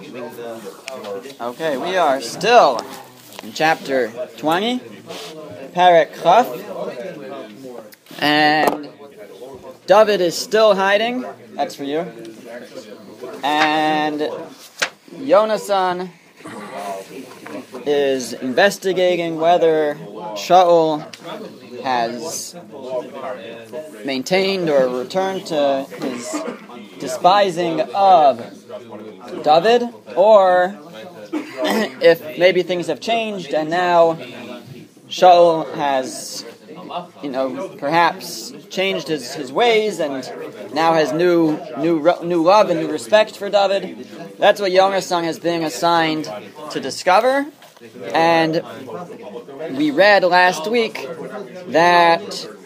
Okay, we are still in chapter 20, Perek Chaf, and David is still hiding. That's for you. And Yonasan is investigating whether Shaul has maintained or returned to his despising of David, or if maybe things have changed and now Shaul has, perhaps changed his ways and now has new love and new respect for David. That's what Yonasan has been assigned to discover. And we read last week that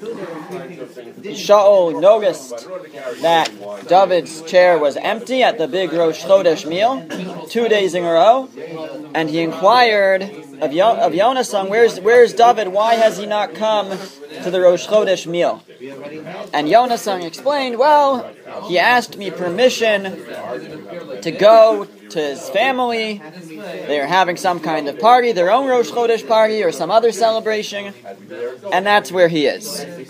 Shaul noticed that David's chair was empty at the big Rosh Chodesh meal 2 days in a row, and he inquired of Yonasan, where's David? Why has he not come to the Rosh Chodesh meal? And Yonasan explained, well, he asked me permission to go to his family. They are having some kind of party, their own Rosh Chodesh party or some other celebration, and that's where he is.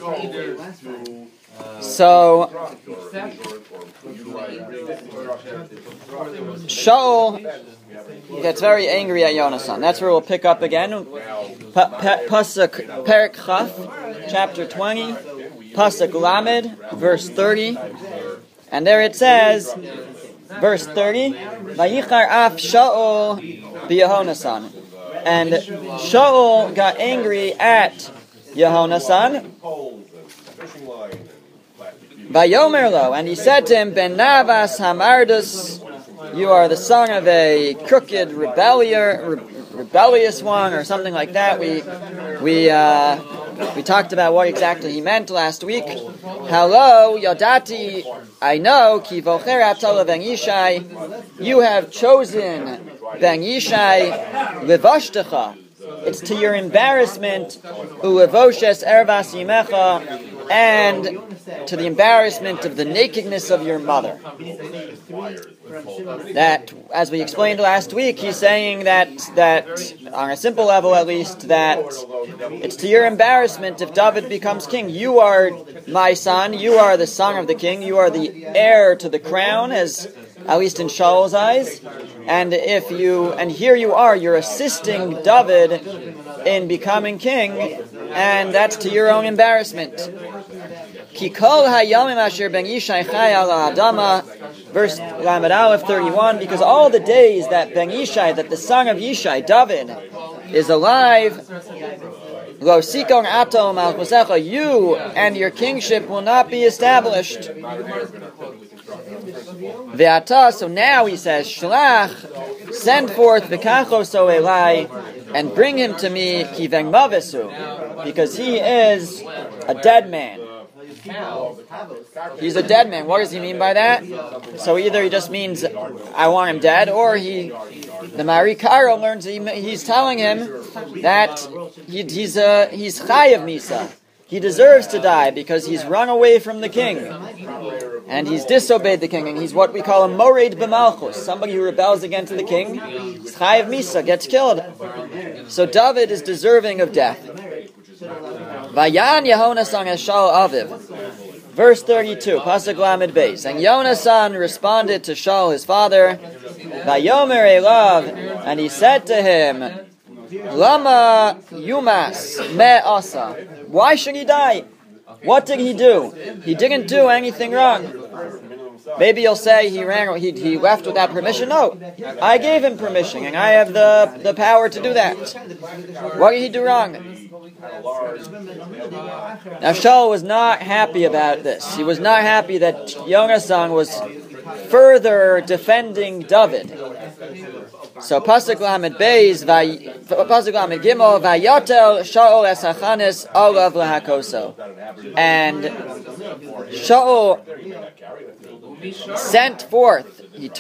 So Shaul gets very angry at Yonasan. That's where we'll pick up again. Pasuk Perek Chaf, chapter 20, Pasuk Lamed, verse 30, and there it says, verse 30, Vayichar af Shaul b'Yehonasan, and Shaul got angry at Yehonasan. Vayomer lo, and he said to him, Ben Navas Hamardus, you are the son of a crooked rebellious one, or something like that. We talked about what exactly he meant last week. Hello, Yodati, I know, Ki vocher atol Ben Yishai, you have chosen Ben Yishai levashtecha. It's to your embarrassment, ulevoshes ervas yimecha, and to the embarrassment of the nakedness of your mother. That, as we explained last week, he's saying that on a simple level at least, that it's to your embarrassment if David becomes king. You are my son, you are the son of the king, you are the heir to the crown, as at least in Shaul's eyes, and here you are, you're assisting David in becoming king, and that's to your own embarrassment. Ki kol hayamim asher ben Yishai chai ala adama, verse Lamed Aleph 31, because all the days that Ben Yishai, that the son of Yishai, David, is alive, lo sikon ato malchusecha, you and your kingship will not be established. Ve'ata, so now he says, Shlach, send forth v'kacho so elai, and bring him to me, ki veng mavesu, because he is a dead man. He's a dead man. What does he mean by that? So either he just means I want him dead, or the Mari Karo learns he's telling him that he's chayav misa. He deserves to die because he's run away from the king, and he's disobeyed the king, and he's what we call a mored b'malchus, somebody who rebels against the king. He's chayav misa, gets killed. So David is deserving of death. Vayan Yehonasan es Shaul aviv. Verse 32, Pasuk Lamed Beis. And Yonasan responded to Shaul his father, Vayomer elav, and he said to him, Lama yumas me asa. Why should he die? What did he do? He didn't do anything wrong. Maybe you'll say he left without permission. No, I gave him permission, and I have the power to do that. What did he do wrong? Now Shaul was not happy about this. He was not happy that Yonasan was further defending David. So Pasuk Lamed Beis, Pasuk Lamed Gimel, Vayatel Shaul es hachanes olav lehakoso, and Shaul sent forth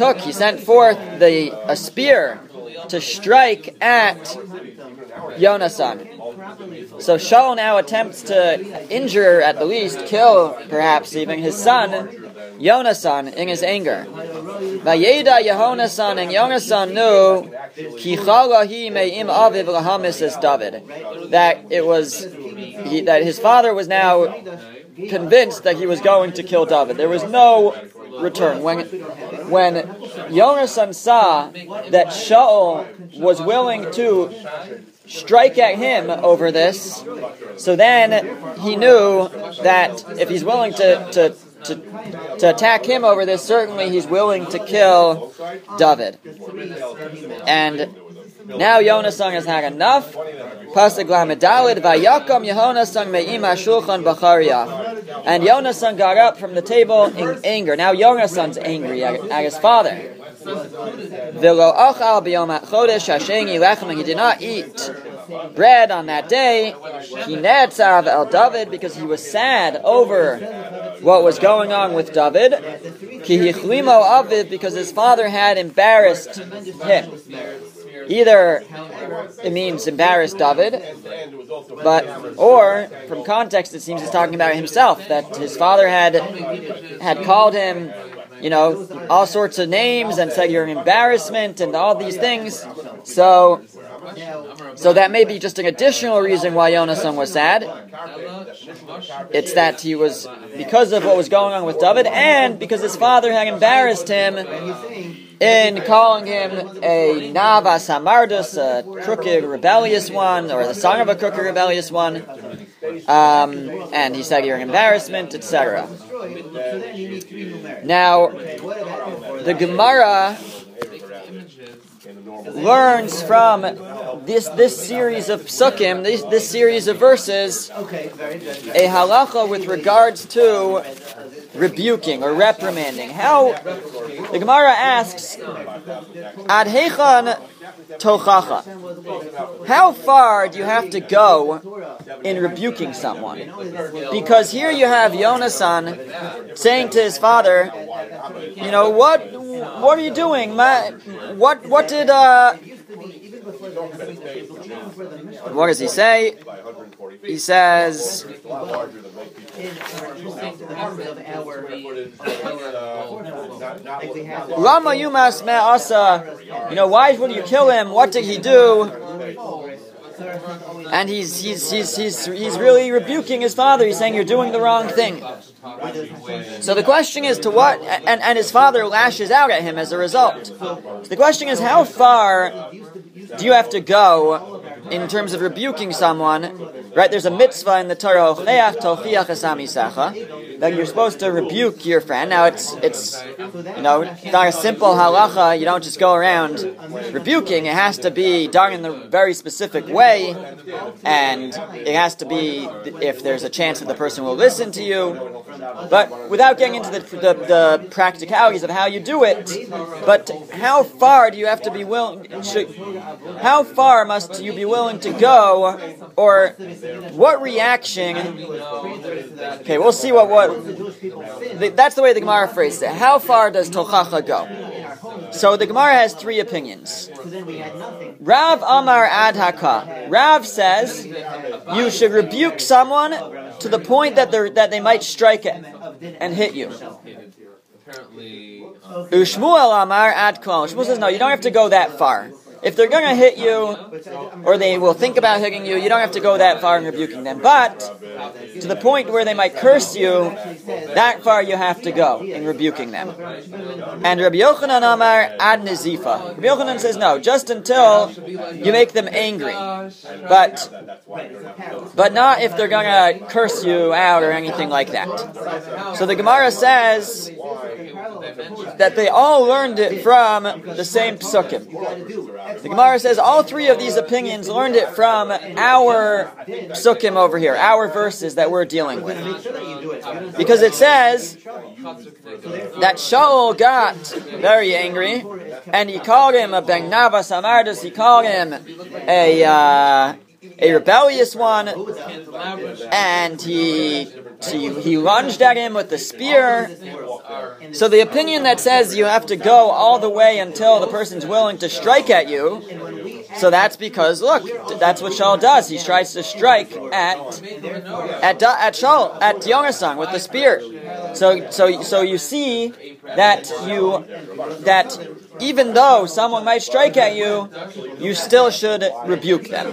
a spear to strike at Yonasan. So Shaul now attempts to injure, at the least, kill, perhaps even his son, Yonasan in his anger. Vayeda Yehonasan, and Yonasan knew Ki chalahi me'im aviv lahamis es David, that it was that his father was now convinced that he was going to kill David. There was no return. When Yonasan saw that Shaul was willing to strike at him over this, so then he knew that if he's willing to attack him over this, certainly he's willing to kill David. And now Yonasan has had enough. Pasuk Lamedalid, Vayakom Yehonasan me'im hashulchan b'chariyah. And Yonasan got up from the table in anger. Now Yonasan's angry at his father. V'lo ochal b'yom chodesh hasheni lechem, and he did not eat bread on that day. He netzav el David, because he was sad over what was going on with David. Ki hichlimo aviv, because his father had embarrassed him. Either it means embarrassed David, or from context it seems he's talking about himself, that his father had called him, all sorts of names and said you're an embarrassment and all these things. So that may be just an additional reason why Yonasan was sad. It's that he was, because of what was going on with David, and because his father had embarrassed him in calling him a Navas Hamardus, a crooked, rebellious one, or the son of a crooked, rebellious one. And he said you're an embarrassment, etc. Now, the Gemara learns from this series of psukim, this series of verses, a halacha with regards to rebuking or reprimanding. How the Gemara asks, Ad heichan tochacha? How far do you have to go in rebuking someone? Because here you have Yonasan saying to his father, what are you doing? What does he say? He says, Lama yumas me'asa, why would you kill him? What did he do? And he's really rebuking his father. He's saying you're doing the wrong thing. So the question is to what, and his father lashes out at him as a result. So the question is, how far do you have to go in terms of rebuking someone? Right, there's a mitzvah in the Torah, that you're supposed to rebuke your friend. Now it's not a simple halacha. You don't just go around rebuking. It has to be done in a very specific way, and it has to be if there's a chance that the person will listen to you. But without getting into the practicalities of how you do it, but how far do you have to be willing? How far must you be willing to go, or what reaction? Okay, we'll see that's the way the Gemara phrased it. How far does tochacha go? So the Gemara has three opinions. Rav Amar Ad Haka. Rav says you should rebuke someone to the point that they might strike it and hit you. Ushmuel Amar Ad Klal. Shmuel says no, you don't have to go that far. If they're going to hit you, or they will think about hitting you, you don't have to go that far in rebuking them. But to the point where they might curse you, that far you have to go in rebuking them. And Rabbi Yochanan Amar Ad Nizifa. Rabbi Yochanan says no, just until you make them angry. But not if they're going to curse you out or anything like that. So the Gemara says that they all learned it from the same psukim. The Gemara says all three of these opinions learned it from our psukim over here, our verses that we're dealing with. Because it says that Shaul got very angry, and he called him a Ben Navas Hamardus, he called him a rebellious one, and he lunged at him with the spear. So the opinion that says you have to go all the way until the person's willing to strike at you, so that's because, look, that's what Shaul does. He tries to strike at Yonasan with the spear. So you see that even though someone might strike at you, you still should rebuke them.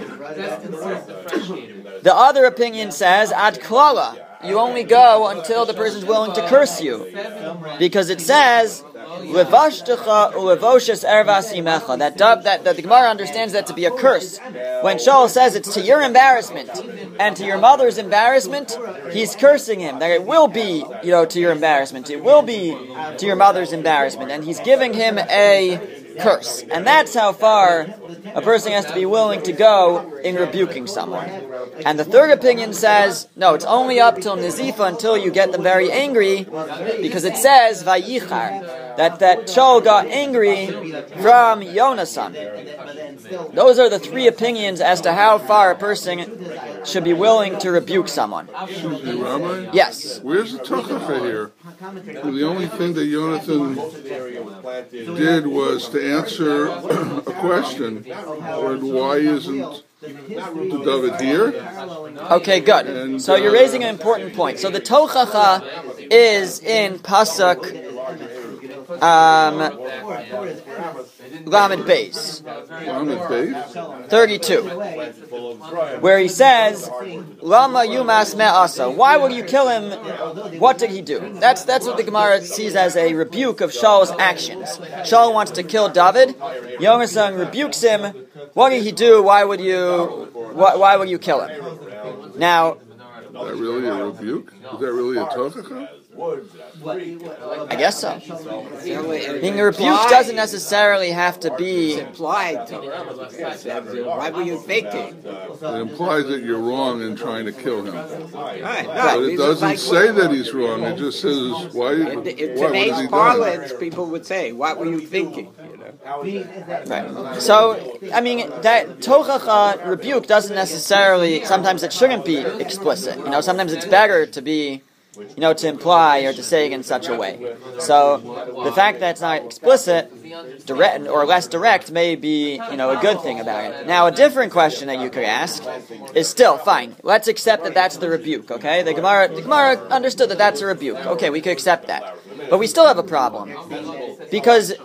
The other opinion says ad klala. You only go until the person is willing to curse you, because it says levashtecha ulevoshes ervas imecha. That the Gemara understands that to be a curse. When Shaul says it's to your embarrassment and to your mother's embarrassment, he's cursing him. That it will be, to your embarrassment. It will be to your mother's embarrassment, and he's giving him a curse. And that's how far a person has to be willing to go in rebuking someone. And the third opinion says, no, it's only up till Nizifa, until you get them very angry, because it says, Vayichar, that Shaul got angry from Yonasan. Those are the three opinions as to how far a person should be willing to rebuke someone. Rabbi? Yes. Where's the tochacha here? The only thing that Jonathan did was to answer a question. Why isn't David here? Okay, good. And, so you're raising an important point. So the tochacha is in Pasuk Lamed Beis 32, where he says, Lama yumas me'asa. Why would you kill him? What did he do? That's what the Gemara sees as a rebuke of Shaul's actions. Shaul wants to kill David. Yonasan rebukes him. What did he do? Why would you kill him? Now, is that really a rebuke? Is that really a tochacha? I guess so. Being a rebuke doesn't necessarily have to be implied. Why were you thinking? It implies that you're wrong in trying to kill him. Right. But it doesn't say that he's wrong. It just says, why? In today's parlance, people would say, "What were you thinking?" Right. So, that tochacha rebuke doesn't necessarily. Sometimes it shouldn't be explicit. Sometimes it's better to be. To imply or to say it in such a way. So the fact that it's not explicit, direct or less direct, may be, a good thing about it. Now, a different question that you could ask is still fine. Let's accept that that's the rebuke. Okay, the Gemara understood that that's a rebuke. Okay, we could accept that, but we still have a problem because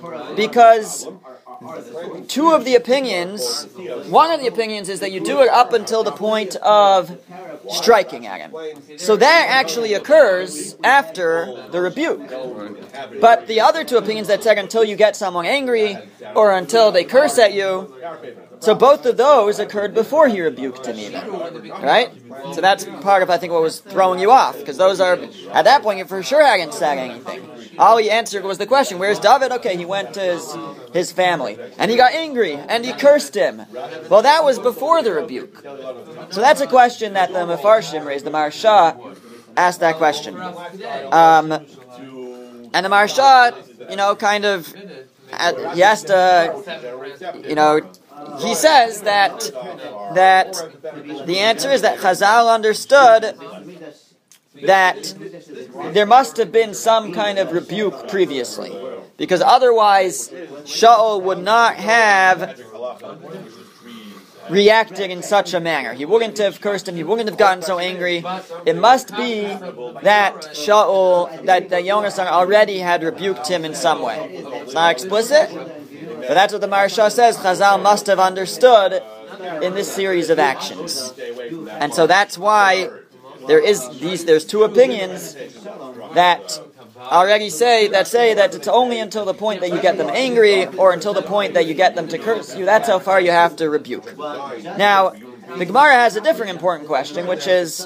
two of the opinions. One of the opinions is that you do it up until the point of striking at him. So that actually occurs after the rebuke. But the other two opinions that said until you get someone angry or until they curse at you, so both of those occurred before he rebuked him even. Right? So that's part of, I think, what was throwing you off, because those are, at that point, you for sure hadn't said anything. All he answered was the question, where's David? Okay, he went to his family. And he got angry, and he cursed him. Well, that was before the rebuke. So that's a question that the Mefarshim raised. The Maharsha asked that question. And the Maharsha, he has to, he says that the answer is that Chazal understood that there must have been some kind of rebuke previously, because otherwise Shaul would not have reacted in such a manner. He wouldn't have cursed him, he wouldn't have gotten so angry. It must be that that Yonasan already had rebuked him in some way. It's not explicit, but that's what the Maharsha says. Chazal must have understood in this series of actions. And so that's why there's two opinions that already say that it's only until the point that you get them angry or until the point that you get them to curse you, that's how far you have to rebuke. Now, the Gemara has a different important question, which is,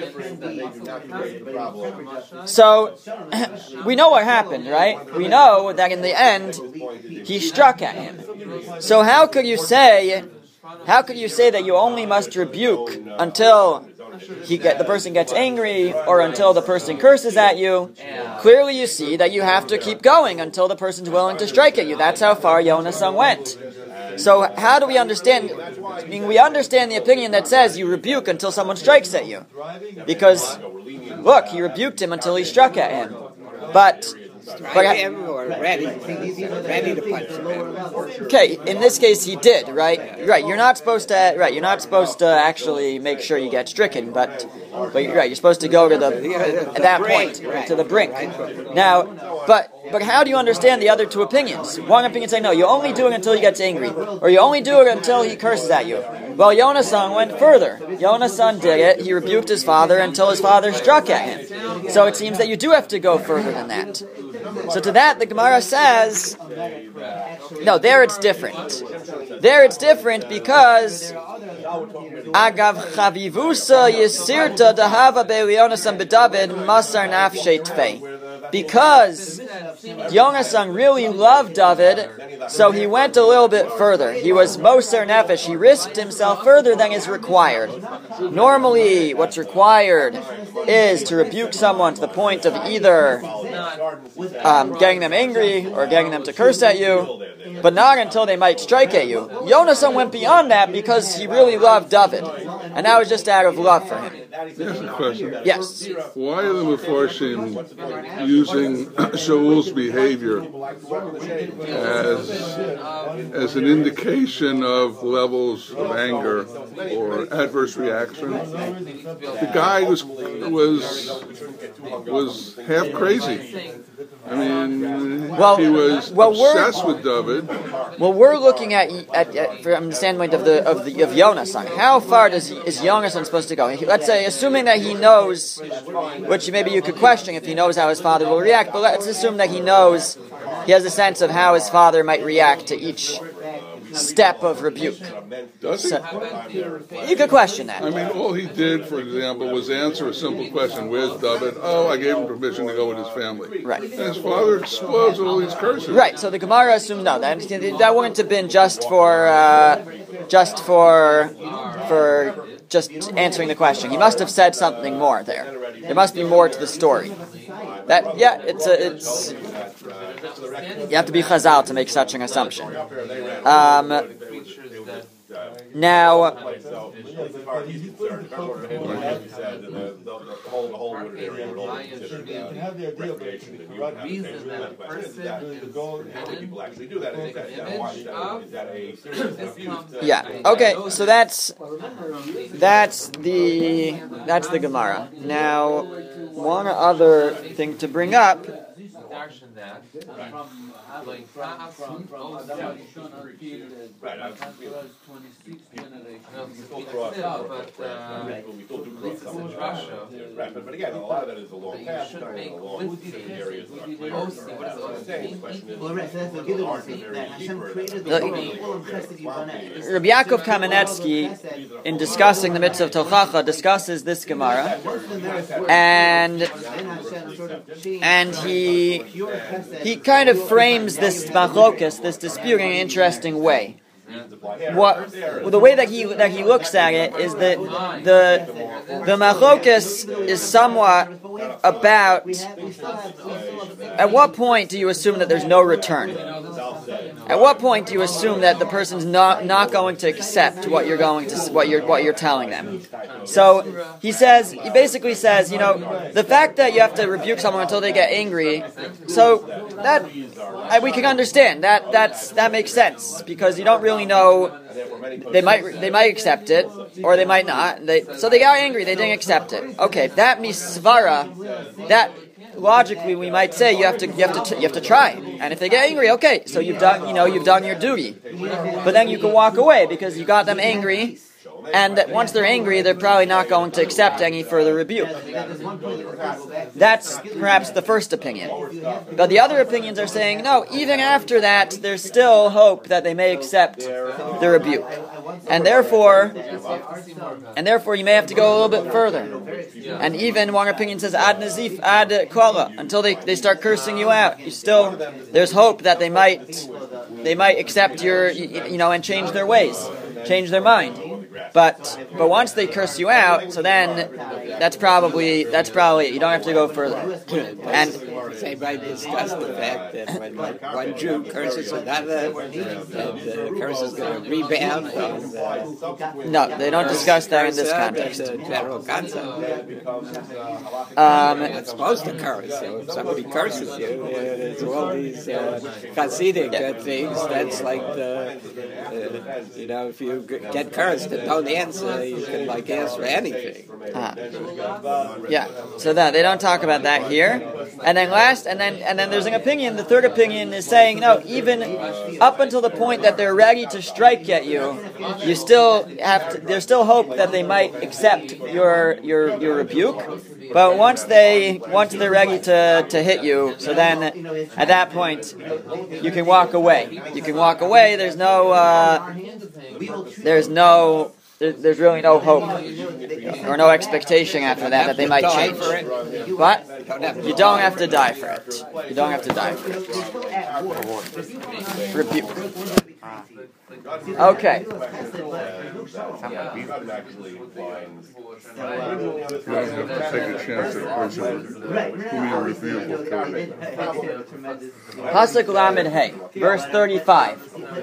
so we know what happened, right? We know that in the end he struck at him. So how could you say that you only must rebuke until the person gets angry or until the person curses at you? Clearly you see that you have to keep going until the person's willing to strike at you. That's how far Yonasan went. So how do we understand? We understand the opinion that says you rebuke until someone strikes at you. Because, look, he rebuked him until he struck at him. But Strike him or ready to punch him. Okay, in this case he did, right? Right. You're not supposed to actually make sure you get stricken, but you're right. You're supposed to go to at that point to the brink. Now, but how do you understand the other two opinions? One opinion saying no, you only do it until he gets angry, or you only do it until he curses at you. Well, Yonasan went further. Yonasan did it. He rebuked his father until his father struck at him. So it seems that you do have to go further than that. So to that, the Gemara says, no, there it's different. There it's different because Agav Chavivusa Yisirta Dahava Be'Yonasan B'David Masar Nafshe Tfei. Because Yonasan really loved David, so he went a little bit further. He was Moser Nefesh. He risked himself further than is required. Normally, what's required is to rebuke someone to the point of either getting them angry or getting them to curse at you, but not until they might strike at you. Yonasan went beyond that because he really loved David, and that was just out of love for him. Here's a question. Yes. Why are the Mefarshim using Shaul's behavior as an indication of levels of anger or adverse reaction? The guy was half crazy. I mean, he was obsessed with David. Well, we're looking at from the standpoint of Yonasan. How far is Yonasan supposed to go? Let's say, assuming that he knows, which maybe you could question if he knows how his father will react, but let's assume that he knows, he has a sense of how his father might react to each step of rebuke. Does he? So, you could question that. I mean, all he did, for example, was answer a simple question: "Where's David?" Oh, I gave him permission to go with his family. Right. And his father explodes with all these curses. Right. So the Gemara assumed no. That wouldn't have been just for answering the question. He must have said something more there. There must be more to the story. It's you have to be Chazal to make such an assumption. Now, yeah. Okay. So that's the Gemara. Now, one other thing to bring up. But again, a lot of that is a long past. Rabbi Yaakov Kamenetsky, in discussing the mitzvah of Tochacha, discusses this Gemara, and he kind of frames this machlokas, this dispute, in an interesting way. The way that he looks at it is that the machlokas is somewhat about at what point do you assume that there's no return? At what point do you assume that the person's not going to accept what you're telling them? So he basically says, the fact that you have to rebuke someone until they get angry, so that we can understand that makes sense because you don't really know. They might accept it or they might not. So they got angry. They didn't accept it. Okay, that misvara. That logically we might say you have to try. And if they get angry, okay, so you've done your duty. But then you can walk away because you got them angry. And that once they're angry, they're probably not going to accept any further rebuke. That's perhaps the first opinion. But the other opinions are saying, no, even after that, there's still hope that they may accept the rebuke. And therefore you may have to go a little bit further. And even one opinion says, ad nazif, ad kola, until they start cursing you out. There's hope that they might accept your, and change their ways, change their mind. But once they curse you out, so then that's probably it. You don't have to go further. And Has anybody discussed the fact that when one Jew curses another, that the curse is going to rebound? No, they don't discuss that in this context. That's a general concept. It's supposed to curse. So if somebody curses you, there's all these Hasidic things. That's like if you get cursed and don't answer, you can ask for anything. Yeah. So that they don't talk about that here. And then there's an opinion. The third opinion is saying no. Even up until the point that they're ready to strike at you, you still have to. There's still hope that they might accept your rebuke. But once they're ready to hit you, so then at that point you can walk away. You can walk away. There's really no hope or no expectation after that they might change. But you don't have to die for it. You don't have to die for it. Rebuke. Okay. You don't have to take a chance that a person whom you rebuke will kill you. Pasuk Lamed Hey, verse 35.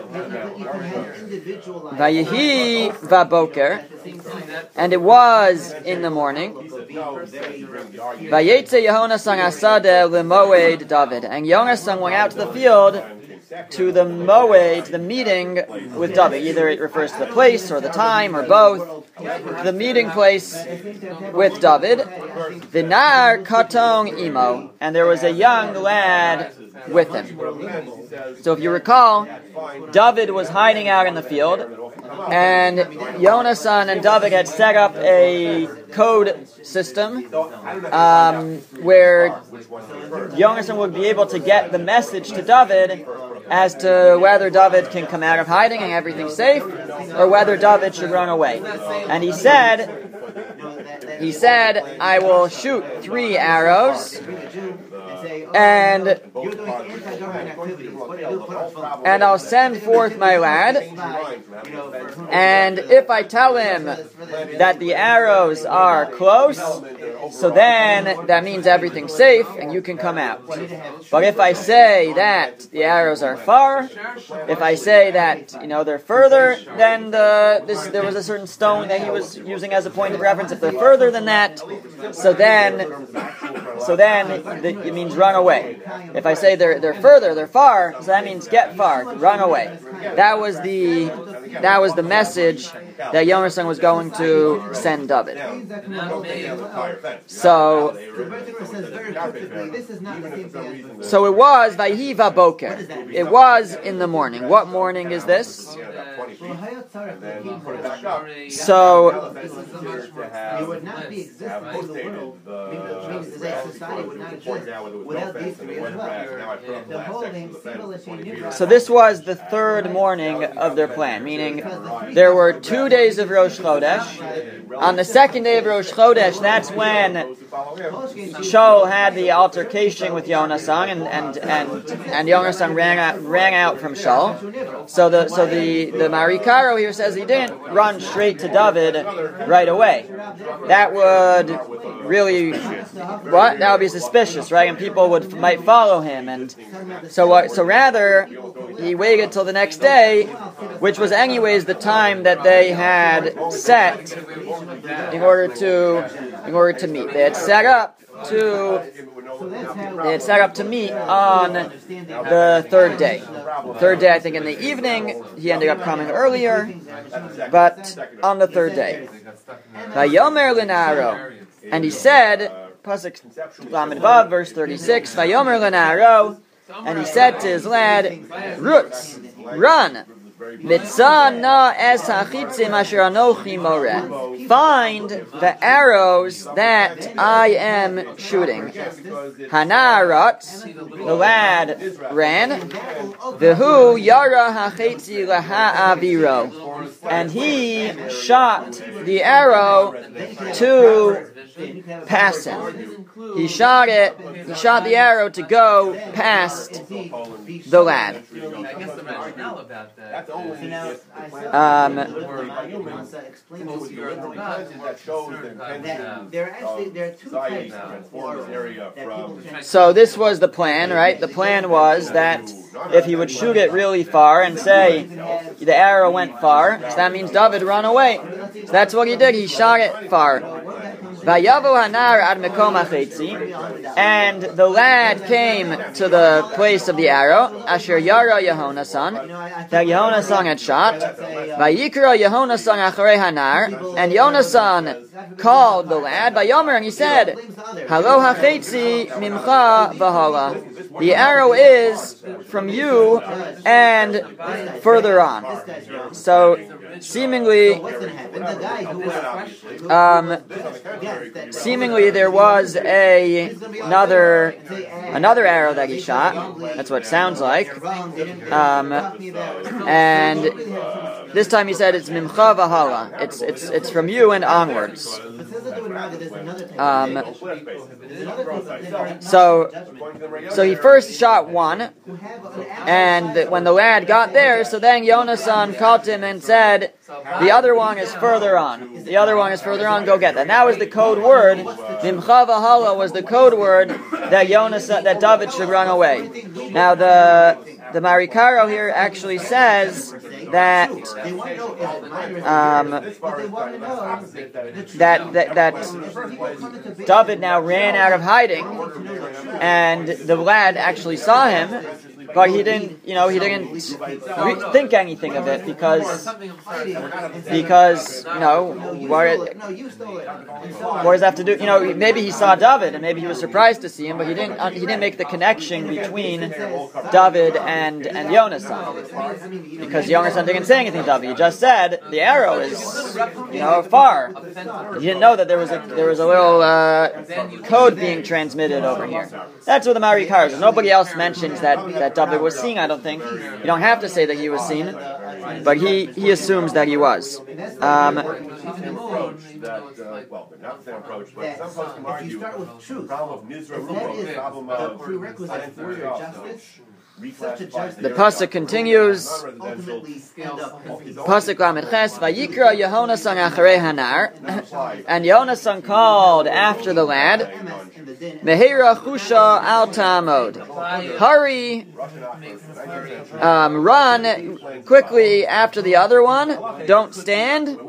Vayehi vaboker, and it was in the morning. Vayetze Yehonasan Asadeh lemoed David, and Yonasan went out to the field to the moed, to the meeting with David. Either it refers to the place or the time or both. The meeting place with David. Vinar katong imo, and there was a young lad with him. So if you recall, David was hiding out in the field, and Yonasan and David had set up a code system where Yonasan would be able to get the message to David as to whether David can come out of hiding and everything's safe, or whether David should run away. And he said, I will shoot 3 arrows, and I'll send forth my lad, and if I tell him that the arrows are close, so then that means everything's safe and you can come out. But if I say that the arrows are far, if I say that they're further, then there was a certain stone that he was using as a point of reference. If they're further than that, so then it means run away. If I say they're further, they're far, so that means get far, run away. That was the message that Yonasan was going to send David. So it was Vayiva Boker. It was in the morning. What morning is this? So you would not be existing in the world, means that society would not exist without these three as well. The holding symbolism. So this was the third morning of their plan, meaning there were 2 days of Rosh Chodesh. On the second day of Rosh Chodesh, that's when Shaul had the altercation with Yonasan, and Yonasan ran out from Shaul. So the Marikaro here says he didn't run straight to David right away. That would really, that would be suspicious, right? And people might follow him, and so rather he waited till the next day, which was anyways the time that they had set in order to meet. They had set up to meet on the third day. Third day, I think in the evening. He ended up coming earlier, but on the third day. Vayomer Lenaro, and he said, Pasuk Lamed Vav, verse 36, Vayomer Lenaro, and he said to his lad, Rutz, run. Find the arrows that I am shooting. Hanaratz, the lad ran. Vehu yara hachetzi laha'aviro, and he shot the arrow to pass him. He shot the arrow to go past the lad. So this was the plan, right? The plan was that if he would shoot it really far and say the arrow went far, so that means David run away. So that's what he did. He shot it far. And the lad came to the place of the arrow, Asher Yara Yehonasan, that Yehonasan had shot. Vayikra Yehonasan Acharei Hanar, and Yehonasan called the lad by Yomer, and he said, Halo hachetzi mimcha v'hala. The arrow is from you and further on. So seemingly there was another arrow that he shot. That's what it sounds like. And this time he said it's mimcha v'hala. It's from you and onwards. So he first shot one, and when the lad got there, so then Yonasan called him and said, the other one is further on. The other one is further on, go get that. And that was the code word. Mimcha v'hala was the code word that David should run away. Now the Marikaro here actually says that David now ran out of hiding, and the lad actually saw him, but he didn't think anything of it because what does that have to do? Maybe he saw David and maybe he was surprised to see him, but he didn't make the connection between David and Yonasan, because Yonasan didn't say anything to David. He just said the arrow is far. He didn't know that there was a little code being transmitted over here. That's what the Marikar says. Nobody else mentions that David was seen, I don't think. You don't have to say that he was seen, but he assumes that he was. If you start with truth, that is the prerequisite for your justice. The pasuk continues. Pasuk Lamed Ches, Vayikra Yehonasan Acharei Hanar, and Yehonasan called after the lad, Mehira Chusha Al Tamod. Hurry, run quickly after the other one. Don't stand. In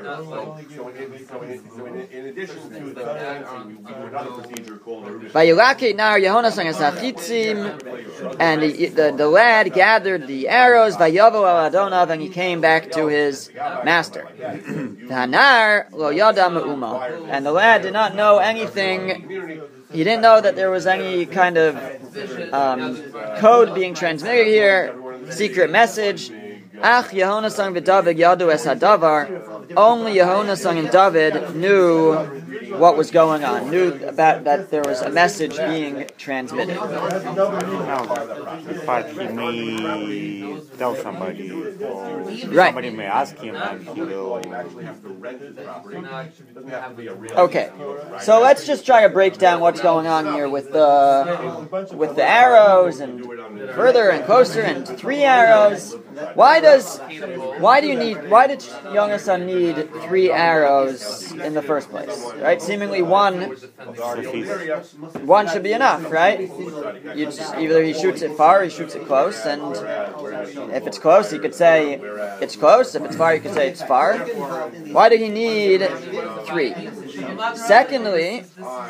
addition to the we do another procedure called Vayilake Nar Yehonasan Esachitzim, and the lad gathered the arrows, Vayavo al Adonav, and he came back to his master. Hanar lo yada me'uma, and the lad did not know anything. He didn't know that there was any kind of code being transmitted here, secret message. Ach Yehonasan v'David yadu es hadavar. Only Yehonasan and David knew what was going on, knew about that there was a message being transmitted. But he may tell somebody, or right. Somebody may ask him, and he will. Okay, so let's just try to break down what's going on here with the arrows and further and closer and 3 arrows. Why did Yonasan need 3 arrows in the first place? Right? Seemingly one should be enough, right? Either he shoots it far or he shoots it close, and if it's close, he could say it's close. If it's far, he could say it's far. Why did he need 3? Secondly,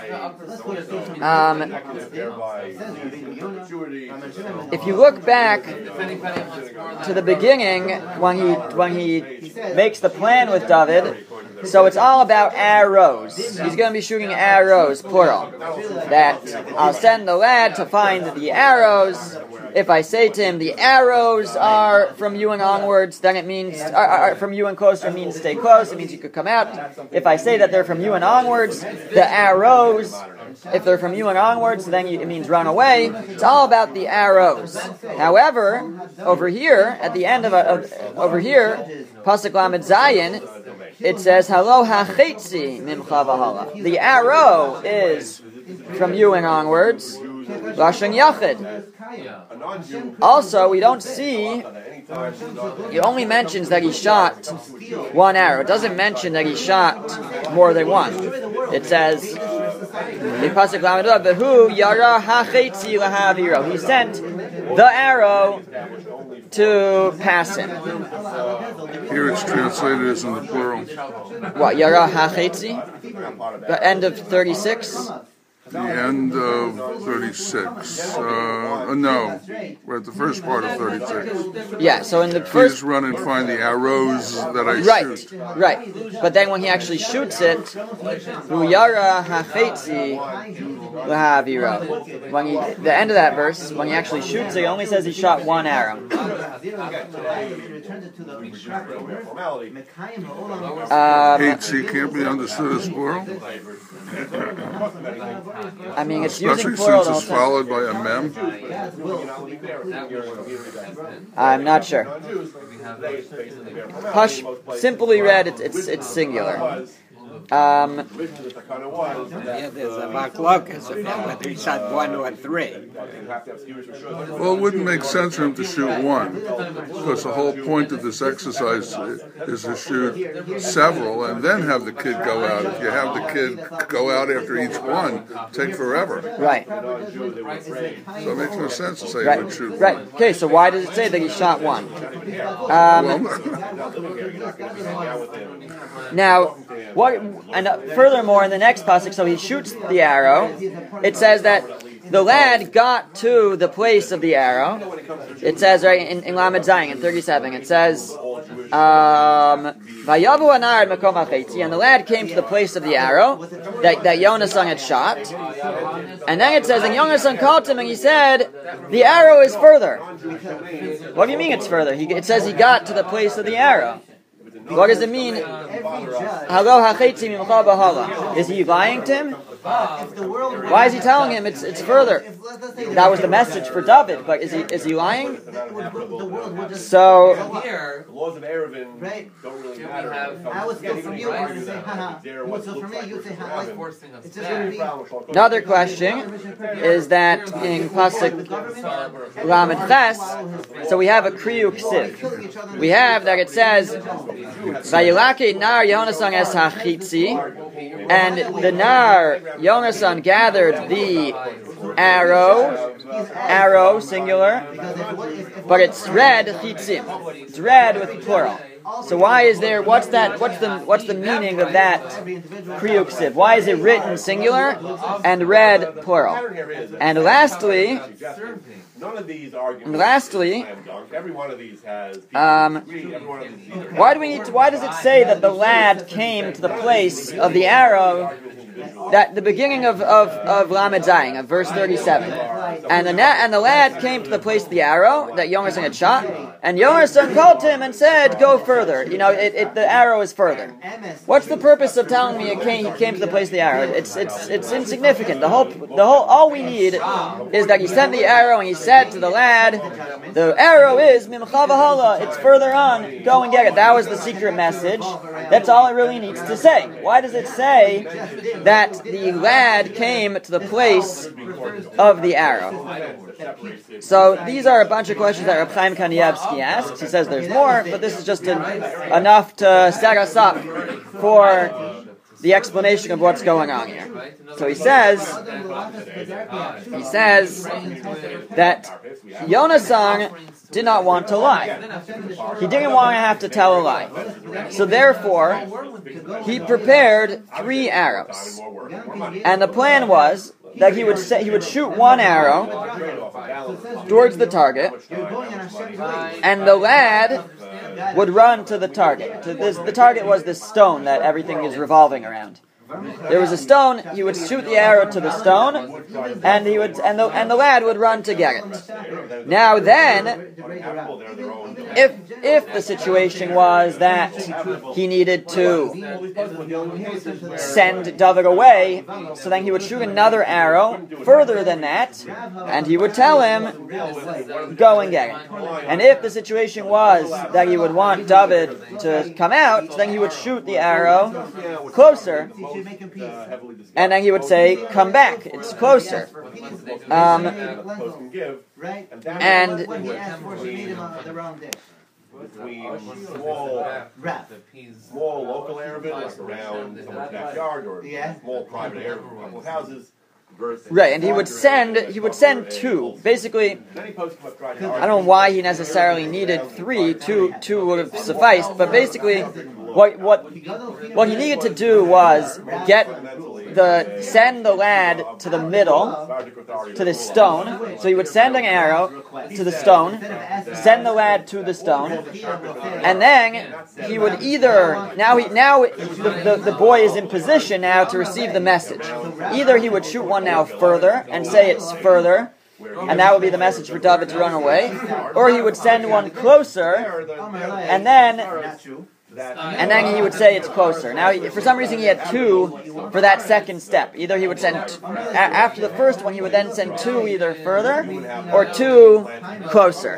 if you look back to the beginning when he makes the plan with David, so it's all about arrows. He's going to be shooting arrows, plural. That I'll send the lad to find the arrows. If I say to him, the arrows are from you and onwards, then it means, are from you and closer means stay close, it means you could come out. If I say that they're from you and onwards, the arrows, if they're from you and onwards, then it means run away. It's all about the arrows. However, over here, at the end of over here, Pasuk Lamed Zayin, it says, Halo hachetzi mimcha v'hala. The arrow is from you and onwards. Lashon Yachid. Also, we don't see, it only mentions that he shot one arrow. It doesn't mention that he shot more than one. It says, he sent the arrow to pass him. Here it's translated as in the plural. What, Yara HaChetzi? The end of 36? The end of 36. No, we're at the first part of 36. Yeah, so in the Please first... run and find the arrows that I shoot. Right. But then when he actually shoots it, Uyara hachetzi lahavira. When he, the end of that verse, when he actually shoots it, it only says he shot one arrow. Hetzi can't be understood as plural. I mean, it's Especially using plural since it's the whole followed by a mem. time. I'm not sure. Hush, simply read, it's singular. Yeah, there's a machlokas about whether he shot one or three. Well, it wouldn't make sense for him to shoot one, because the whole point of this exercise is to shoot several and then have the kid go out. If you have the kid go out after each one, it'd take forever. Right. So it makes no sense to say he would shoot Right. one. Okay, so why does it say that he shot one? Now, what? And furthermore, in the next pasuk, so he shoots the arrow. It says that the lad got to the place of the arrow. It says right in Lamed Zayin in 37. It says, "Vayavu anar makom hachetzi," and the lad came to the place of the arrow that Yonasan had shot. And then it says, and Yonasan called him, and he said, "The arrow is further." What do you mean it's further? It says he got to the place of the arrow. What does it mean? Is he lying to him? Why is he telling him it's further? That was the message for David, but is he lying? So The laws of Eruvin don't really matter. another question is that in pasuk Lamed Ches, so we have a kriyuk siv. We have that it says Vayilaki nar Yonasan es hachitzi, and the nar Yonasan gathered the arrow singular, but it's red chitzim. It's red with plural. So why is there? What's the meaning of that kriyuk siv? Why is it written singular and red plural? And lastly, every one of these has. Why does it say that the lad came to the place of the arrow? That the beginning of Lamed Zayin, of verse 37, and the lad came to the place of the arrow that Yonasan had shot, and Yonasan called to him and said, "Go further." You know, the arrow is further. What's the purpose of telling me he came to the place of the arrow? It's insignificant. The whole all we need is that he sent the arrow and he said to the lad, "The arrow is mimcha v'hala. It's further on. Go and get it." That was the secret message. That's all it really needs to say. Why does it say that the lad came to the place of the arrow? So these are a bunch of questions that Reb Chaim Kanievsky asks. He says there's more, but this is just enough to set us up for the explanation of what's going on here. So he says that Yonasan did not want to lie. He didn't want to have to tell a lie. So therefore, he prepared 3 arrows. And the plan was that he would shoot one arrow towards the target, and the lad would run to the target. The target was this stone that everything is revolving around. there was a stone, he would shoot the arrow to the stone, and the lad would run to get it. Now then, if the situation was that he needed to send David away, so then he would shoot another arrow further than that, and he would tell him, go and get it. And if the situation was that he would want David to come out, so then he would shoot the arrow closer, and then he would say, come back, it's closer. And between small local Arabin, like around someone's backyard, or small private Arab, a couple of houses. Right, and he would send two. Basically, I don't know why he necessarily needed three. Two would have sufficed. But basically, what he needed to do was send the lad to the middle, to the stone. So he would send an arrow to the stone, send the lad to the stone, and then he would either the boy is in position now to receive the message. Either he would shoot one now further and say it's further, and that would be the message for David to run away, or he would send one closer, and then he would say it's closer. Now, for some reason, he had two for that second step. Either he would send, after the first one, he would then send two either further or two closer.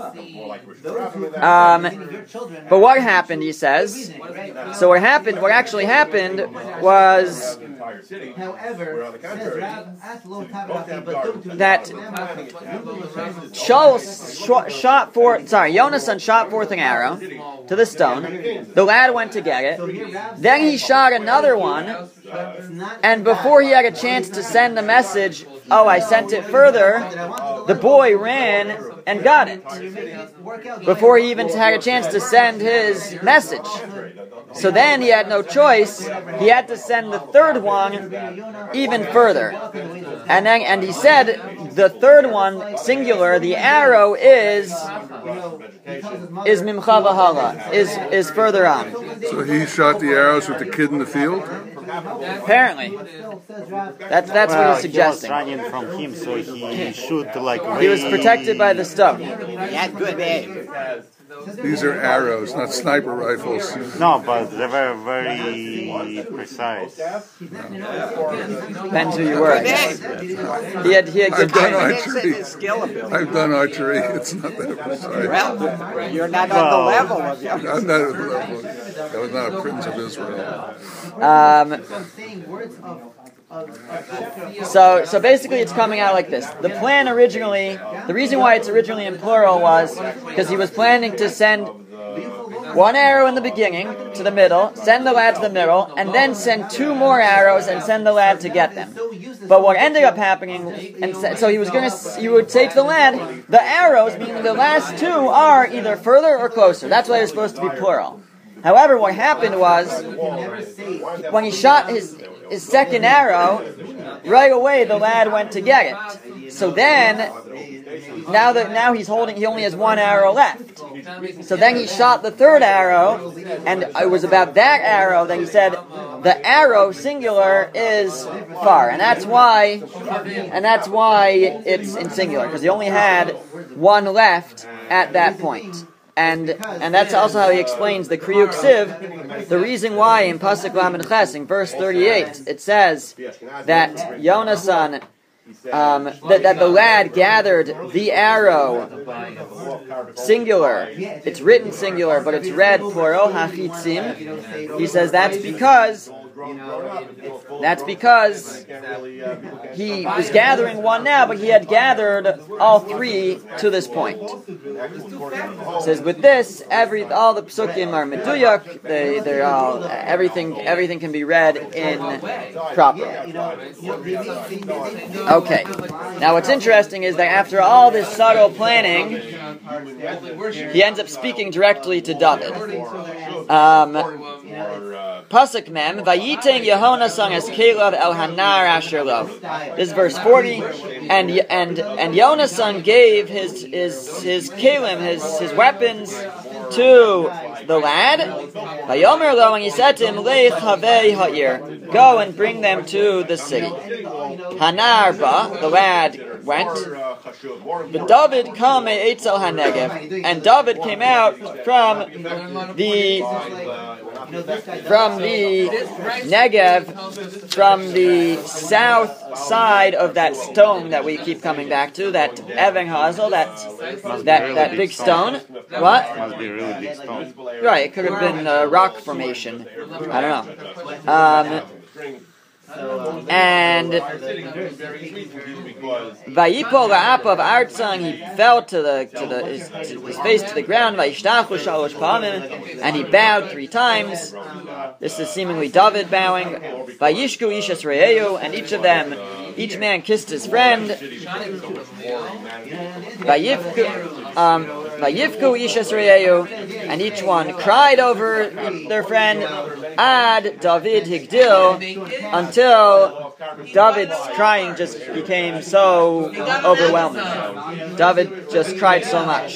But what happened, he says, so what actually happened was that Yonasan shot forth an arrow to the stone. The lad went to get it. Then he shot another one, and before he had a chance to send the message, oh, I sent it further, the boy ran and got it before he even had a chance to send his message. So then he had no choice. He had to send the third one even further. And he said the third one, singular, the arrow is Mimcha V'Hala, is further on. So he shot the arrows with the kid in the field? Apparently. That's what he's suggesting. He was running from him, so he should He was protected by the stone. He had good aim. These are arrows, not sniper rifles. No, but they were very precise. Depends who you were. He had I've good done training. archery. I've done archery. It's not that precise. Well, you're not on the level of him. I'm not at the level. I was not a prince of Israel. So basically it's coming out like this. The plan originally, the reason why it's originally in plural was because he was planning to send one arrow in the beginning to the middle, send the lad to the middle, and then send two more arrows and send the lad to get them. But what ended up happening, so he would say to the lad, the arrows, meaning the last two, are either further or closer. That's why they're supposed to be plural. However, what happened was, when he shot his second arrow, right away the lad went to get it. So then, now he only has one arrow left. So then he shot the third arrow, and it was about that arrow that he said, the arrow, singular, is far. And that's why it's in singular, because he only had one left at that point. And that's also how he explains the Kriyuk Siv. The reason why in Pasuk Lamed Ches, in verse 38, it says that Yonasan, that the lad gathered the arrow, singular. It's written singular, but it's read plural, hachitzim. He says that's because he was gathering one now, but he had gathered all three to this point. It says with this, all the psukim are meduyak. They're all everything can be read in properly. Okay. Now what's interesting is that after all this subtle planning, he ends up speaking directly to David. Pasuk Mem, Vayiten Yehonasan es Kelev el Hanar Asher Lo. This is verse 40, and Yonasan gave his kelim, his weapons, to the lad. Vayomer lo, and he said to him, Leich havei ha'ir, go and bring them to the city. Hanarba, the lad went. But David come Eitzel HaNegev, and David came out from the Negev, from the south side of that stone that we keep coming back to, that Even Hazel, that big stone. What? Must be a really big stone. Right, it could have been a rock formation. I don't know. And Vayipol la'apav artzan, he fell to his face to the ground. Vayishtachu shalosh pamim, and he bowed 3 times. This is seemingly David bowing. Vayishku ishas re'eu, and each man kissed his friend. Vayivku ishas re'eu, and each one cried over their friend. Ad David higdil, until David's crying just became so overwhelming. David just cried so much.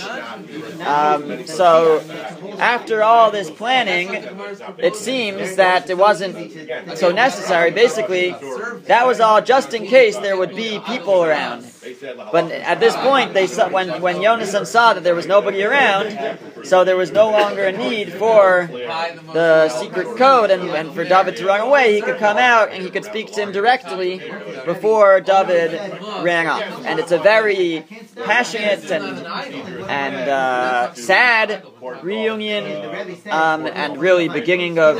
So after all this planning, it seems that it wasn't so necessary. Basically, that was all just in case there would be people around. But at this point, when Yonasan saw that there was nobody around, so there was no longer a need for the secret code and for David to run away. He could come out and he could speak to him directly before David ran off. And it's a very passionate and sad reunion, and really beginning of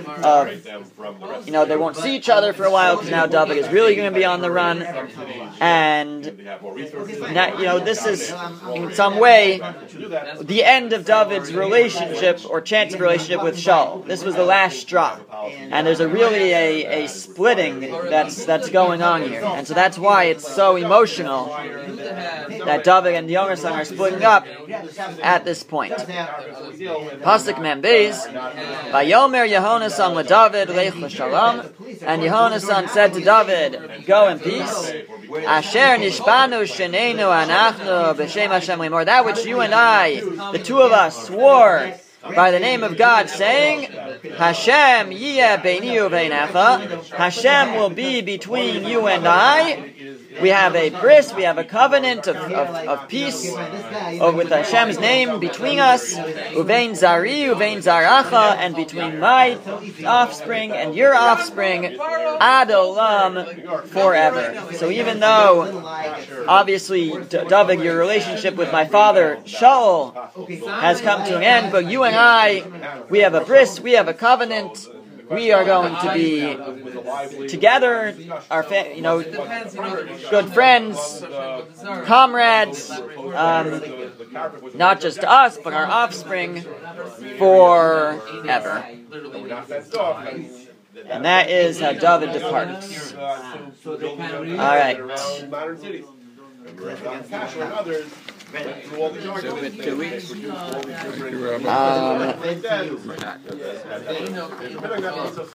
they won't see each other for a while because now David is really going to be on the run, and this is in some way the end of David's relationship or chance of relationship with Shaul. This was the last straw, and there's a splitting that's going on here, and so that's why it's so emotional that David and the younger son are splitting up at this point. Pasuk Mem Beis, Vayomer Yehonasan LeDavid Lech L'Shalom, and Yehonasan said to David, go in peace. Asher nishbanu sheneinu anachnu b'shem Hashem lemor, that which you and I, the two of us, swore by the name of God, saying, Hashem yiyeh beini u'beinecha, Hashem will be between you and I. We have a bris, we have a covenant of peace with Hashem's name between us, uvein zari, uvein zaracha, and between my offspring and your offspring, ad olam, forever. So even though, obviously, David, your relationship with my father, Shaul, has come to an end, but you and I, we have a bris, we have a covenant. We are going to be together, good friends, comrades, not just us, but our offspring forever. And that is how David departs. All right. So in 2 weeks. Thank you, Rabbi.